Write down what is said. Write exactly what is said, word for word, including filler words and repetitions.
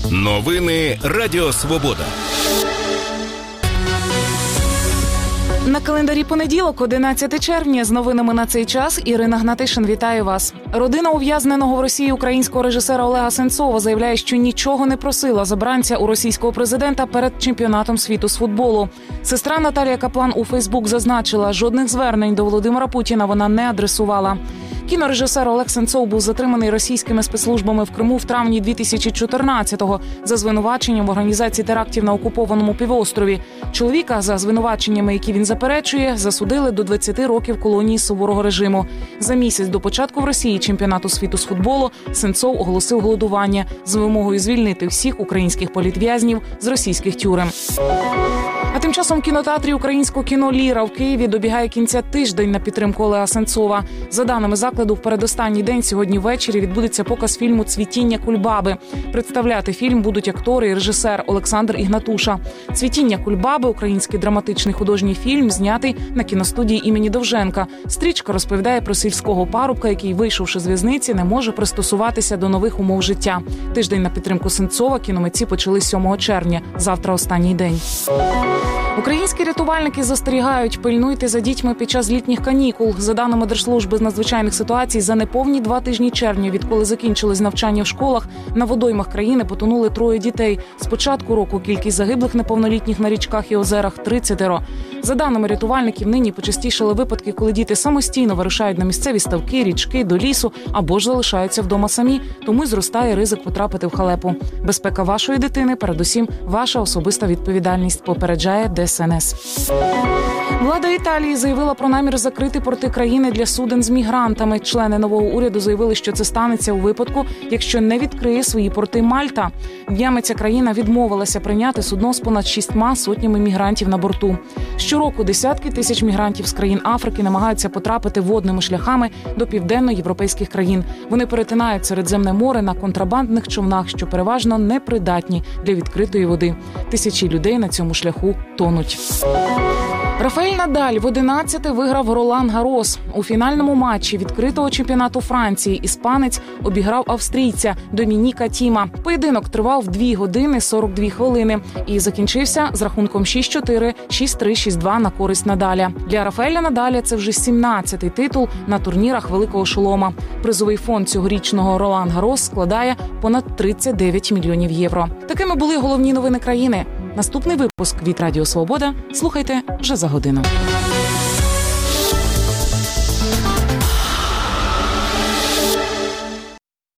Новини Радіо Свобода. На календарі понеділок, одинадцяте червня. З новинами на цей час Ірина Гнатишин вітаю вас. Родина ув'язненого в Росії українського режисера Олега Сенцова заявляє, що нічого не просила забранця у російського президента перед чемпіонатом світу з футболу. Сестра Наталія Каплан у Фейсбук зазначила, жодних звернень до Володимира Путіна вона не адресувала. Кінорежисер Олег Сенцов був затриманий російськими спецслужбами в Криму в травні дві тисячі чотирнадцятого за звинуваченням в організації терактів на окупованому півострові. Чоловіка за звинуваченнями, які він заперечує, засудили до двадцяти років колонії суворого режиму. За місяць до початку в Росії чемпіонату світу з футболу Сенцов оголосив голодування з вимогою звільнити всіх українських політв'язнів з російських тюрем. А тим часом в кінотеатрі українського кіно «Ліра» в Києві добігає кінця тиждень на підтримку Олега Сенцова. За даними закладу, в передостанній день сьогодні ввечері відбудеться показ фільму «Цвітіння Кульбаби». Представляти фільм будуть актори і режисер Олександр Ігнатуша. «Цвітіння Кульбаби» – український драматичний художній фільм, знятий на кіностудії імені Довженка. Стрічка розповідає про сільського парубка, який, вийшовши з в'язниці, не може пристосуватися до нових умов життя. Тиждень на підтримку Сенцова кіномитці почали сьомого червня. Завтра останній день. Українські рятувальники застерігають, пильнуйте за дітьми під час літніх канікул. За даними Держслужби з надзвичайних ситуацій, за неповні два тижні червня, відколи закінчились навчання в школах, на водоймах країни потонули троє дітей. З початку року кількість загиблих неповнолітніх на річках і озерах – тридцятеро. За даними рятувальників, нині почастішали випадки, коли діти самостійно вирушають на місцеві ставки, річки, до лісу або ж залишаються вдома самі, тому й зростає ризик потрапити в халепу. Безпека вашої дитини – передусім ваша особиста відповідальність, попереджає Де ес ен ес. Влада Італії заявила про намір закрити порти країни для суден з мігрантами. Члени нового уряду заявили, що це станеться у випадку, якщо не відкриє свої порти Мальта. Днями ця країна відмовилася прийняти судно з понад шістьма сотнями мігрантів на борту. Щороку десятки тисяч мігрантів з країн Африки намагаються потрапити водними шляхами до південноєвропейських країн. Вони перетинають Середземне море на контрабандних човнах, що переважно непридатні для відкритої води. Тисячі людей на цьому шляху тонуть. Рафаель Надаль в одинадцяте виграв Ролан Гарос. У фінальному матчі відкритого чемпіонату Франції іспанець обіграв австрійця Домініка Тіма. Поєдинок тривав дві години сорок дві хвилини і закінчився з рахунком шість чотири, шість три, шість два на користь Надаля. Для Рафаеля Надаля це вже сімнадцятий титул на турнірах Великого Шолома. Призовий фонд цьогорічного Ролан Гарос складає понад тридцять дев'ять мільйонів євро. Такими були головні новини країни. Наступний випуск від Радіо Свобода слухайте вже за годину.